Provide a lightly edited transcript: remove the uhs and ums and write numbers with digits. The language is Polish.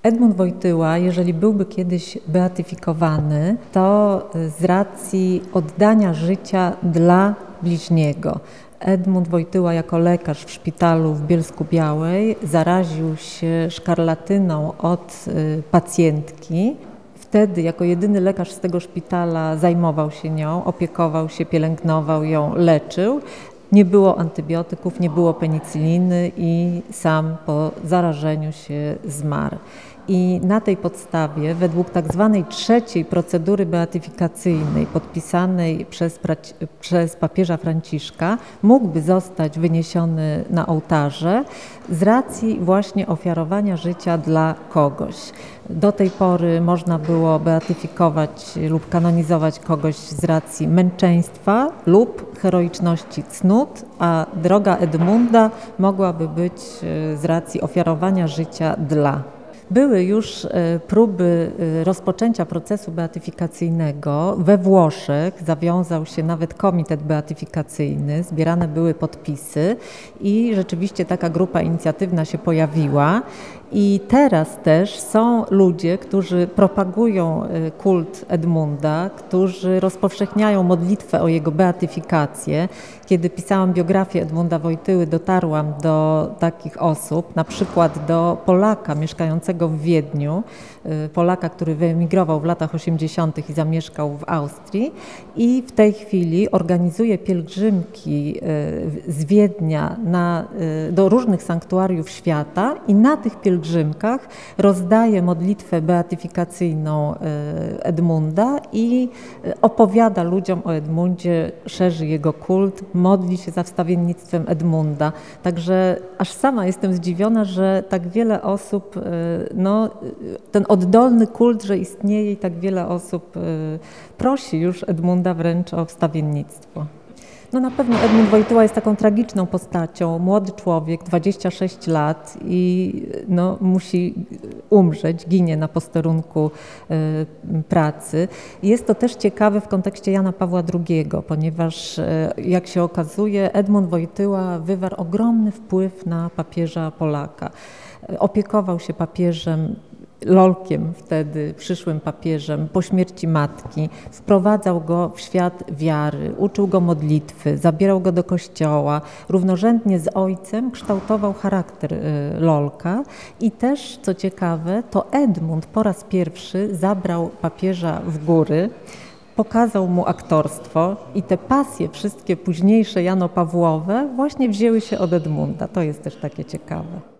Edmund Wojtyła, jeżeli byłby kiedyś beatyfikowany, to z racji oddania życia dla bliźniego. Edmund Wojtyła jako lekarz w szpitalu w Bielsku-Białej zaraził się szkarlatyną od pacjentki. Wtedy jako jedyny lekarz z tego szpitala zajmował się nią, opiekował się, pielęgnował ją, leczył. Nie było antybiotyków, nie było penicyliny i sam po zarażeniu się zmarł. I na tej podstawie, według tak zwanej trzeciej procedury beatyfikacyjnej podpisanej przez papieża Franciszka, mógłby zostać wyniesiony na ołtarze z racji właśnie ofiarowania życia dla kogoś. Do tej pory można było beatyfikować lub kanonizować kogoś z racji męczeństwa lub heroiczności cnót, a droga Edmunda mogłaby być z racji ofiarowania życia dla. Były już próby rozpoczęcia procesu beatyfikacyjnego. We Włoszech zawiązał się nawet komitet beatyfikacyjny, zbierane były podpisy i rzeczywiście taka grupa inicjatywna się pojawiła. I teraz też są ludzie, którzy propagują kult Edmunda, którzy rozpowszechniają modlitwę o jego beatyfikację. Kiedy pisałam biografię Edmunda Wojtyły, dotarłam do takich osób, na przykład do Polaka mieszkającego w Wiedniu, Polaka, który wyemigrował w latach 80. i zamieszkał w Austrii i w tej chwili organizuje pielgrzymki z Wiednia do różnych sanktuariów świata i na tych pielgrzymkach rozdaje modlitwę beatyfikacyjną Edmunda i opowiada ludziom o Edmundzie, szerzy jego kult, modli się za wstawiennictwem Edmunda. Także aż sama jestem zdziwiona, że tak wiele osób, ten oddolny kult, że istnieje i tak wiele osób prosi już Edmunda wręcz o wstawiennictwo. No na pewno Edmund Wojtyła jest taką tragiczną postacią, młody człowiek, 26 lat i musi umrzeć, ginie na posterunku pracy. Jest to też ciekawe w kontekście Jana Pawła II, ponieważ jak się okazuje, Edmund Wojtyła wywarł ogromny wpływ na papieża Polaka. Opiekował się papieżem Lolkiem, wtedy przyszłym papieżem, po śmierci matki, wprowadzał go w świat wiary, uczył go modlitwy, zabierał go do kościoła, równorzędnie z ojcem kształtował charakter Lolka i też, co ciekawe, to Edmund po raz pierwszy zabrał papieża w góry, pokazał mu aktorstwo i te pasje wszystkie późniejsze Janopawłowe właśnie wzięły się od Edmunda. To jest też takie ciekawe.